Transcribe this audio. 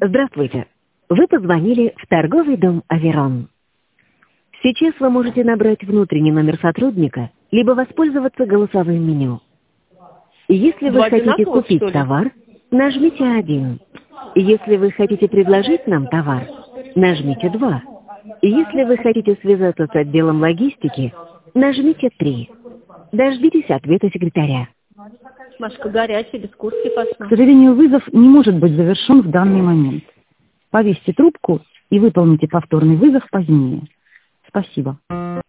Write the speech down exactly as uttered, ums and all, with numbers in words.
Здравствуйте. Вы позвонили в торговый дом «Аверон». Сейчас вы можете набрать внутренний номер сотрудника, либо воспользоваться голосовым меню. Если вы Два хотите одинаковых, купить что ли? товар, нажмите один. Если вы хотите предложить нам товар, нажмите два. Если вы хотите связаться с отделом логистики, нажмите три. Дождитесь ответа секретаря. Машка горячая, без куртки К пошла. сожалению, вызов не может быть завершен в данный момент. Повесьте трубку и выполните повторный вызов позднее. Спасибо.